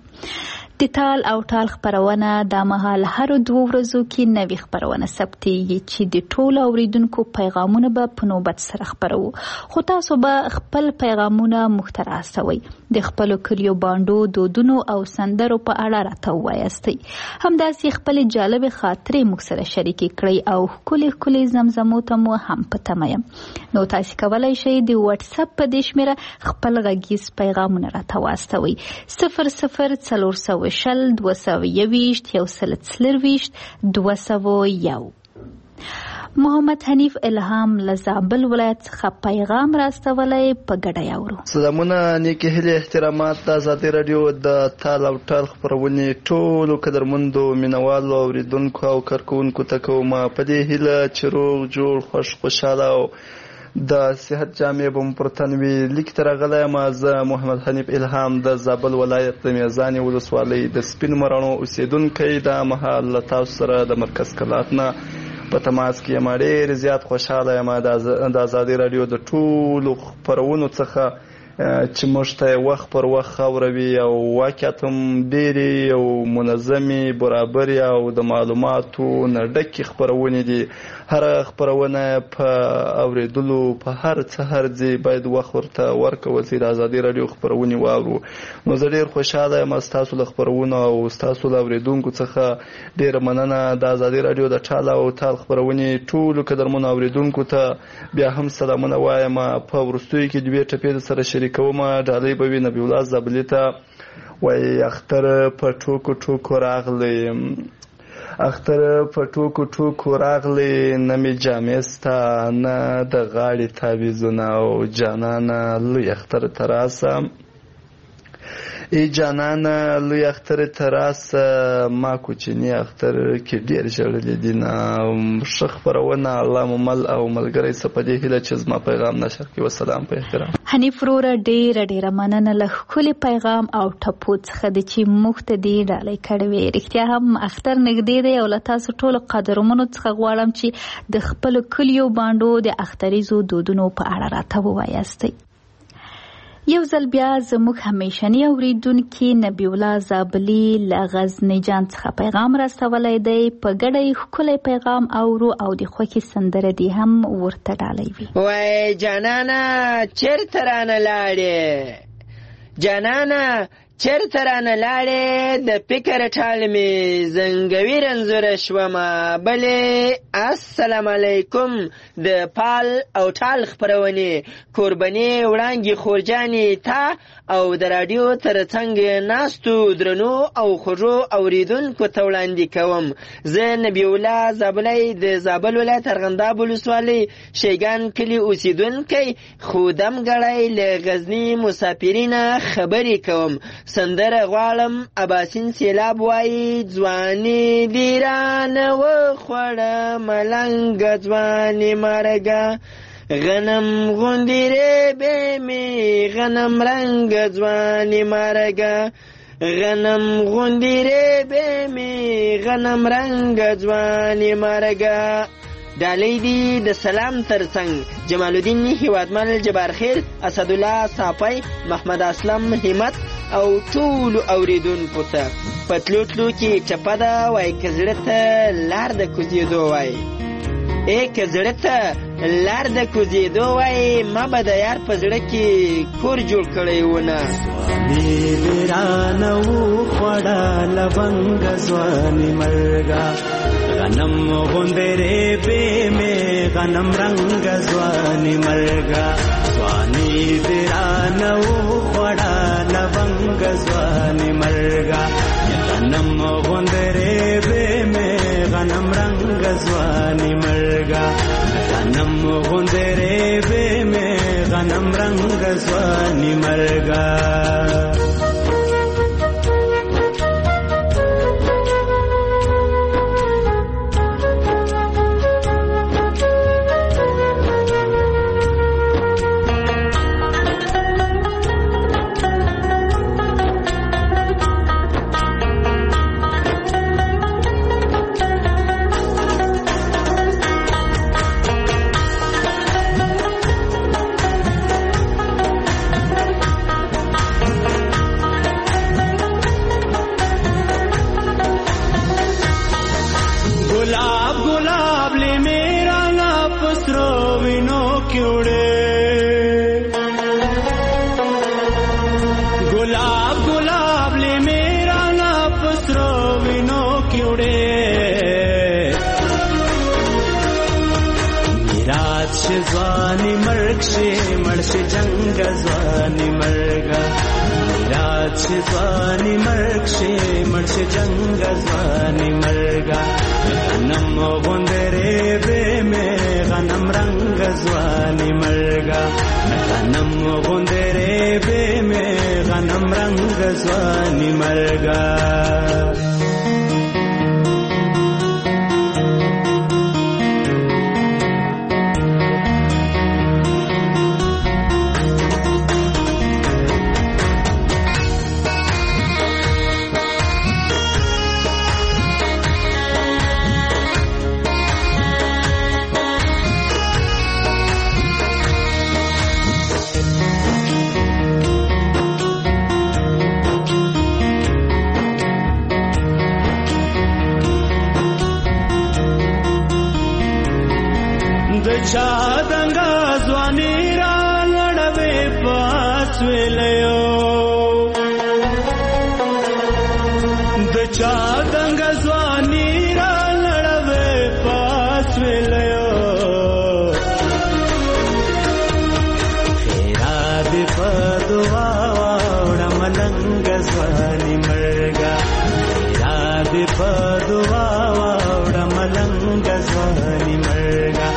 د تال او ټال خبرونه د مهال هر 2 ورځو کې نوې خبرونه ثبتېږي چې د ټولو اوریدونکو پیغامونه به په نوبت سره خبرو. خو تاسو به خپل پیغامونه مخترع سوي د خپل کلیو باندو دودونو او سندرو په اړه راته وایاستئ. همداسې خپل جالب خاطرې موږ سره شریکې کړئ او ښکلې زمزمو ته مو هم په تمه یم. نو تاسو کولی شئ د واتس اپ په دې شمیره خپل غږیز پیغامونه راته واستوئ. 00 شل 221 122. محمد حنیف الهام لزابل ولایت څخه پیغام راستولی په ګډه یاورو. سلامونه، نیکی هیلې، احترامات د ازادي رادیو د تال او ټال خبرونې ټولو قدرمندو مینوالو اوریدونکو او کارکوونکو ته کوم. په دې هیله چې روغ جوړ خوشحاله او د صحت جامې به مو پر تن وي. لیک ته راغلی یم زه محمد حنیف الهام د زابل ولایت د میزانې ولسوالۍ د سپین مراڼو اوسیدونکی. دا مهال له تاسو سره د مرکز کلات نه په تماس کې یم. ډېر زیات خوشحاله یم د ازادي رادیو د ټولو خپرونو څخه چې موږ ته وخت پر وخت خاوروي او واقعیت هم ډېرې او منظمې برابرې او د معلوماتو نه ډکې خپرونې دي. هره خپرونه په اورېدلو په هر څه هرځي باید وخت ورته ورکول شي. د ازادي راډیو خپرونې واورو. نو زه ډېر خوشحاله یم ستاسو له خپرونو او ستاسو له اورېدونکو څخه ډېره مننه. د ازادي راډیو د ټال او ټال خپرونې ټولو قدرمنو اورېدونکو ته بیا هم سلامونه وایم. په وروستیو کې دوې ټپې درسره شریکوم. ډالۍ به وي نبي الله زابلي ته وایي اختر په ټوکو ټوکو راغلی، اختر په ټوکو ټوکو راغلی، نه مې جامې ستا نه د غاړې تعویضونه او جانانه لوی اختر ته راسه. ای جانانه لوی اختر ته راسه، ما کوچني اختر کې ډېر ژړلي دي نه. ښه خپرونه الله مو مل او ملګری څه په دې هیله چې زما پیغام نشر کړي. وسلام په احترام. حنیف وروره ډېره مننه له ښکلي پیغام او ټپو څخه د چې موږ ته دې ډالۍ کړې وې. رښتیا هم اختر نږدې دی او له تاسو ټولو قدرمنو څخه غواړم چې د خپلو کلیو بانډو د اختریزو دودونو په اړه راته ووایاستئ. یو ځل بیا زموږ همیشنی اوریدونکي نبی الله زابلي له غزني جان څخه پیغام راستولی دی. په ګډه ښکلی پیغام اورو او د خوښې سندره دې هم ورته ډالۍ وي. وای جانانه چېرته رانه لاړې، جانانه چېرته رانه لاړې، د فکر ټال مې زنګوي رنځوره شومه. بلې السلام علیکم د پال او ټال خپرونې کوربنې وړانګې خورجانې تا او د راډیو تر څنګ ناستو درنو او خوږو اوریدونکو ته وړاندې کوم. زه نبی الله زابلی د زابل ولایت ارغنداب ولسوالۍ شیګان کلي اوسیدونکی خو دمګړی له غزني مسافرینه خبرې کوم. سندره غواړم اباسین سیلاب وایي ځواني دې رانه وخوړه ملنګه ځواني مرګه، غنم غوندې ریبې مې غنم رنګه ځواني مرګه، غنم غوندې ریبې مې غنم رنګه ځواني مرګه. ډالۍ دي د سلام ترڅنګ جمال الدین هیوادمل، جبار خیل، اسدالله صافی، محمد اسلم همت او ټولو اوریدونکو ته. په تلو تلو کې چپه ده وای که زړه ته لار د کوزېدو وای، ای که زړه ته لار د کوزېدو وای، ما به د یار په زړه کې کور جوړ کړی ونه. ځواني دې رانه وخوړه لونګه ځواني مرګه، غنم غوندې ریبې مې غنم رنګه ځواني مرګه، ځواني دې رانه وخوړه لونګه ځواني مرګه، غنم غوندې ریبې مې غنم رنګه ځواني مرګه، غنم غوندې ریبې مې غنم رنګه ځواني مرګه. ځواني مرګ شي مړ شي جنګ ځواني مرګه، میراث شي ځواني مرګ شي مړ شي جنګ ځواني مرګه، غنم غوندې ریبې مې غنم رنګ ځواني مرګه، غنم غوندې ریبې مې غنم رنګ ځواني مرګه. دنګا ځواني را لړوي پاس ویلو د چا دنګا ځواني را لړوي پاس ویلو خیرا دې په دعا وړه ملنګ ځواني مرګا خیرا دې په دعا وړه ملنګ ځواني مرګا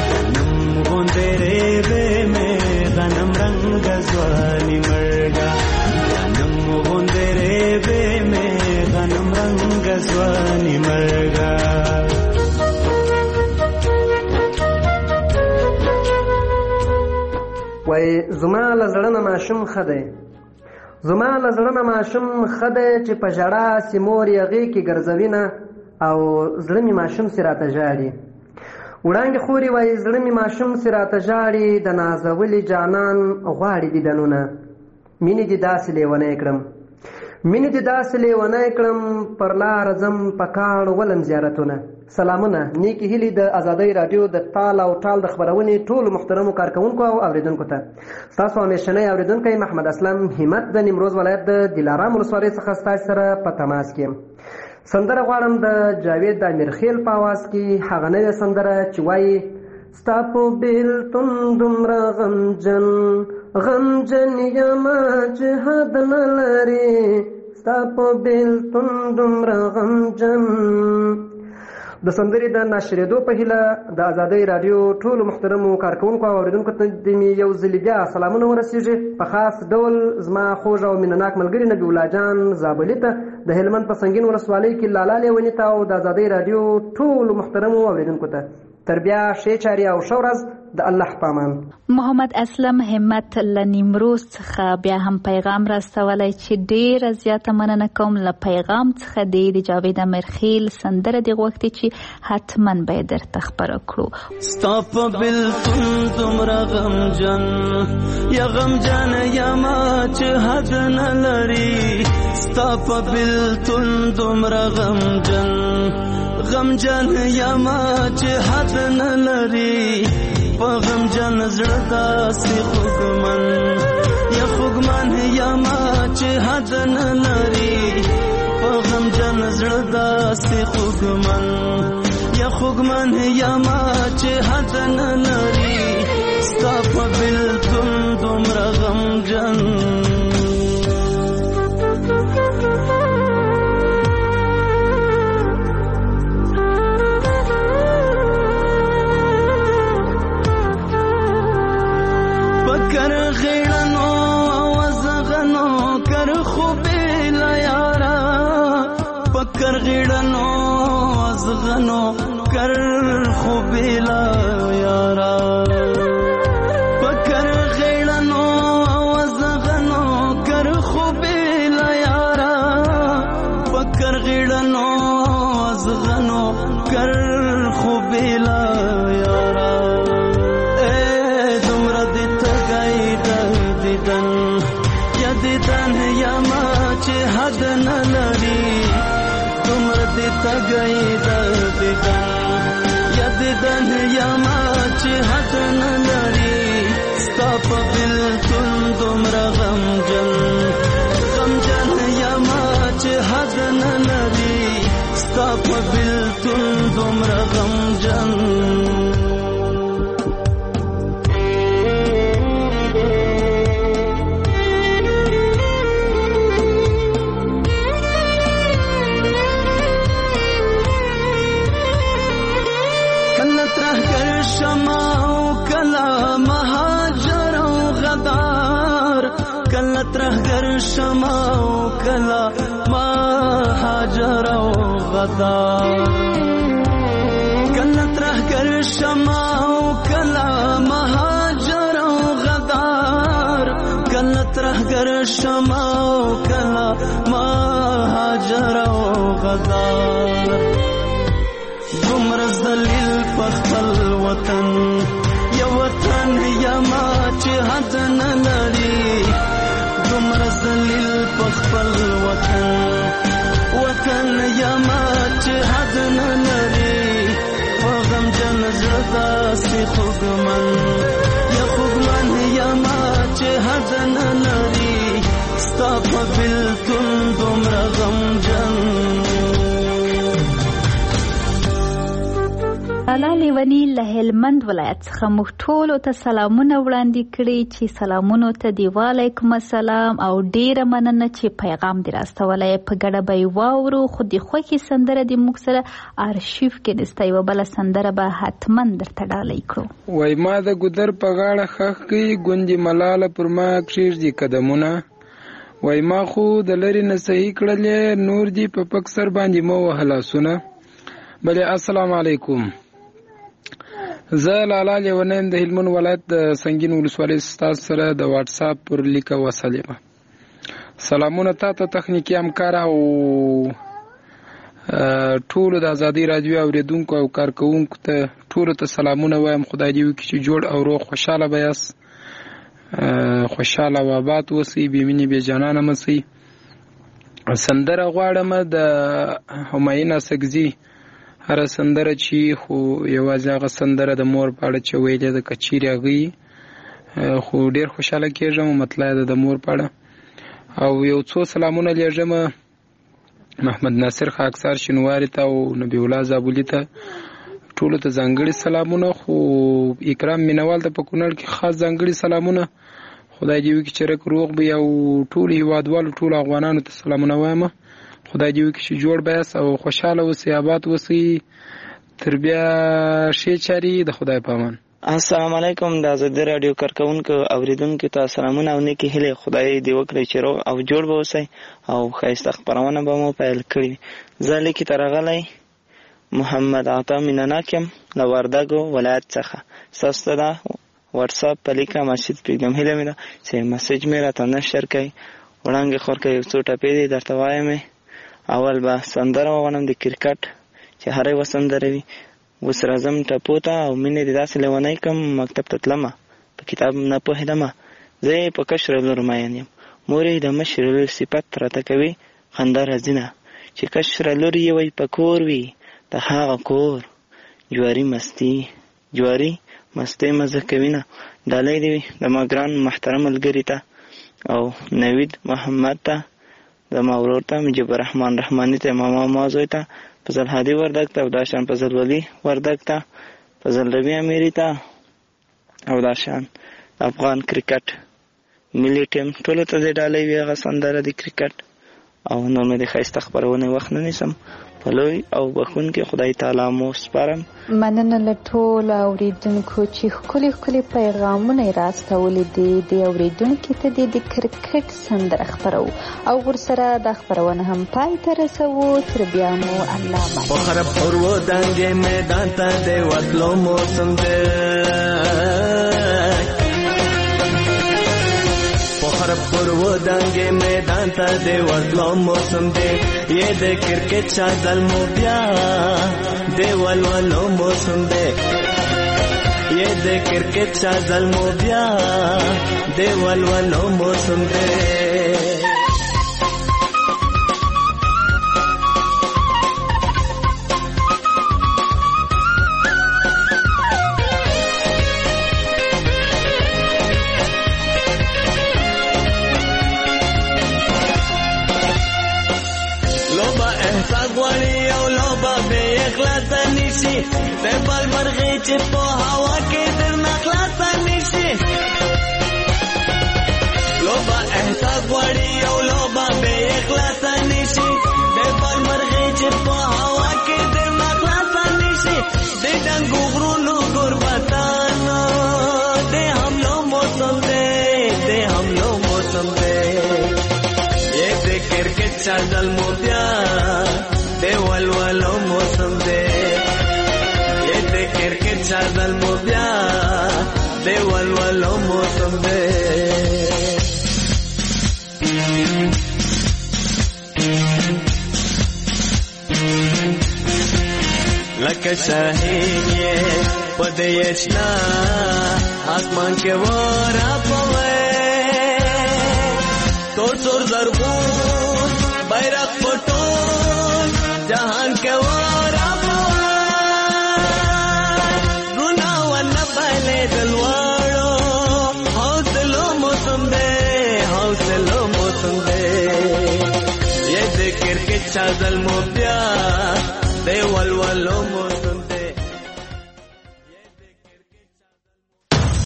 غنم رنگ ځواني مرګا غنم غوندره به مې غنم رنگ ځواني مرګا وای زما لزړه ماشوم خده زما لزړه ماشوم خده چې په جړه سیمور یغي کې ګرځوینه او زړه می ماشوم سراته جاړي وړاندې خوري وای زړه می ماشوم سراته جاړي د نازولي جانان غواړي دیدنونه مینې دې داسې لیونه کړم مینې دې داسې لیونه کړم پر لار ځم پکاړ ولم زیارتونه سلامونه نیکی هیلې د ازادۍ رادیو د تال او ټال د خبرونې ټولو محترمو کارکونکو او اوریدونکو ته ستاسو همیشنی اوریدونکی محمد اسلم همت د نیمروز ولایت د دلارام ولسوالۍ څخه ستاسو سره په تماس کې سندره غواړم د جاوید د امیرخیل په آواز کې هغه نوې سندره چې وایي ستا په بېلتون دومره غمجن یمه چې حد نه لري ستا په بېلتون دومره غمجن د سندرې د ناشرېدو په هیله د ازادۍ رادیو ټولو محترمو کارکونکو او اورېدونکو ته د مې یو ځلې بیا سلامونه ورسېږي په خاص ډول زما خوږ او مینهناک ملګري نبي الله جان زابلي ته د هلمند په سنګین ولسوالۍ کې لالا لیوني ته او د ازادۍ رادیو ټولو محترمو اوریدونکو ته تر بیا ښې چارې او ښه ورځ د الله په امان. محمد اسلم همت له نیمروز څخه بیا هم پیغام راستولی چې ډېره زیاته مننه کوم له پیغام څخه دی د جاوید امیرخیل سندره دې غوښتې چې حتما به یې درته خپره کړو. ستا په بېلتون دومره غمجن یا غمجن یمه چې حد نه لري ستا په بېلتون دومره غمجن یمه چې حد نه لري په غمجن زړه داسې خوږمن یمه چې حد نه لري په غمجن زړه داسې خوږمن یمه چې حد نه لري ستا په بېلتون دومره غمجن کر غیړنو وزغنو کر خوبې لا یارا پکر غیړنو وزغنو کر خوبې لا یارا پکر غیړنو وزغنو کر خوبې لا یارا پکر غیړنو وزغنو کر خوبې لا یارا دیدن یما چې حد نه لري دومره دې تګی د دیدن یما چې حد نه لري ستا په بېلتون دومره غمجن یما چې حد نه لري ستا په بېلتون دومره غمجن ترهګر شمع او کلا مهاجر او غدار کله ترهګر شمع او کلا مهاجر او غدار کله ترهګر شمع او کلا مهاجر او غدار دومره ذلیل په خپل وطن یو وطن یما چې حد نه لري دومره ذلیل په خپل وطن یما چې حد نه لري په غمجن زړه داسې خوږمن یما چې حد نه لري ستا په بلتون دومره غمجن. لالا لیونی له هلمند ولایت څخه موږ ټولو ته سلامونه وړاندې کړي چې سلامونو ته دی وعلیکم السلام او ډیره مننه چې پیغام دی راستولی. په ګډه به یې واورو خو د خوښې سندره د موږ سره آرشیف کې نسته. یوه بله سندره به حتما درته ډالۍ کړو. وای ما د ګودر په غاړه خښ کړي ګوندې ملاله پر ما کښېږدي قدمونه. وای ما خو د لرې نه صحیح کړلې نور دي په پک سر باندې مه وهه لاسونه. بلې السلام علیکم. زه لالا لیونی د هلمند ولایت د سنګین ولسوالۍ ستاسو سره د واټساپ پر لیکه وصل یم. سلامونه تا ته تخنیکي همکار او ټولو د ازادۍ راډیو اورېدونکو او کارکوونکو ته ټولو ته سلامونه وایم. خدای دې وکړي چې جوړ او روغ خوشحاله به یاست، خوشحاله او آباد اوسئ، بې مینې بې جانانه مه سئ. سندره غواړم د همایون اڅکزي هره سندره چې خو یوازې هغه سندره د مور په اړه چې ویلې ده که چیرې هغوی خو ډېر خوشحاله کېږم. مطلع ده د مور په اړه. او یو څو سلامونه لیږم محمد ناصر خاکسار شینواري ته او نبی الله زابلي ته ټولو ته ځانګړي سلامونه. خو اکرام مینوال ته په کونړ کې خاص ځانګړي سلامونه. خدای دې وکړي چې رک روغ به او ټولو هیوادوالو ټولو افغانانو ته سلامونه وایم. خدای دې وکړي چې جوړ به یاست او خوشحاله اوسئ، آباد اوسئ. تر بیا ښې چارې د خدای په امان. السلام علیکم. د ازادۍ راډیو کارکوونکو اوریدونکو ته سلامونه او نیکې هیلې. خدای دې وکړي چې روغ او جوړ به اوسئ او ښایسته خپرونه به مو پیل کړي. زه لیکې ته راغلی محمد عطا مینناک یم له وردګو ولایت څخه. ستاسو ته دا واټساپ په لیکه مسیج پرېږدم. هیله مې ده چې مسیج مې راته نشر کړئ. وړاندې خور که یو څو ټپې دي درته وایم. اول به سندره وغواړم د کرکټ چې هره یوه سندره وي. اوس راځم ټپو ته او مینې دې داسې لیونی کړم مکتب ته تلمه په کتاب نه پوهېدمه. زه یې په کشره لور مین یم مور یې د مشر لور صفت راته کوي خندا راځي نه چې کشره لور یې وی په کور وي د هغه کور جواري مستۍ مزه کوي نه. ډالۍ دې وي د ما ګران محترم ملګري ته او نوید محمد ته، د ما ورور ته مجيب الرحمن رحماني ته، ماما زوی ته، فضل هادي وردګ ته او داشان فضل ولی وردګ ته، فضل ربی امیری ته او داشان افغان کرکټ ملي ټیم ټولو ته دې ډالۍ وي هغه سندره د کرکټ. او نور مې د ښایسته خپرونې وخت نه نیسم. په لوی او بخښونکي خدای تعالی مو سپارم. مننه له ټولو اورېدونکو چې ښکلي پیغامونه یې راستولي دي. د اورېدونکي ته د کرکټ سندره خپرو او ورسره دا خپرونه هم پای ته رسوو. تر بیا مو الله مبارک. فخر پرو دنګې میدان ته د وتلو موسم دی. فخر پرو دنګې میدان ته د وتلو موسم دی. یہ د کرکټ چادل مو بیا د ولولو موسم دی. یہ د کرکټ چادل مو بیا د ولولو موسم دی. د بل مرغې چې په هوا کې در نخلاصه نشي. لوبه احساس غواړي او لوبه بې اخلاصه نشي. د بل مرغې چې په هوا کې در نخلاصه نشي. د ډنګو غرونو غربتانو د حملو موسم دی. یې د کرکټ چادل مو بیا د ولولو موسم دی. کرکټ چادل مو بیا د ولولو موسم دی. لکه شاهین یې په دې اشنا آسمان کې ورپوي. تور زرغون بیرغ په ټول جهان کې ورپوي. چا ظلمو